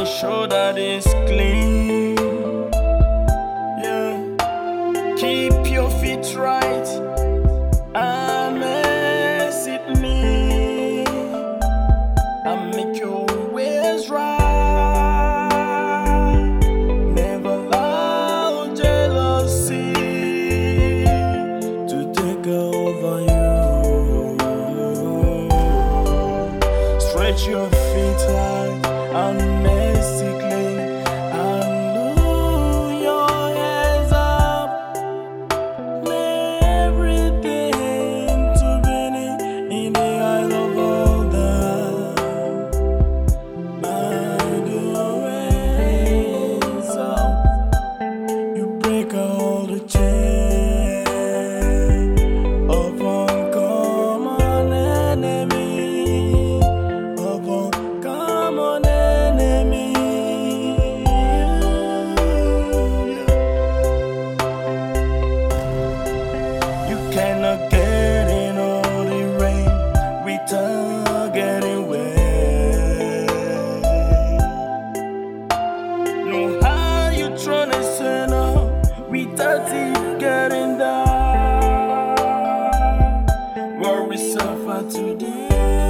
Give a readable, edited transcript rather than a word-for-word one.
ensure that it's clean. Yeah, keep your feet right and mess it me and make your ways right. Never allow jealousy to take over you. Stretch your feet high and mess it clean and look your hands up. Make everything to be in the eyes of all them. By the way, so you break all the chains of uncommon enemy, of uncommon enemy. You cannot get in all the rain without getting wet. Know how you tryna say no without it getting down. Worry suffer today.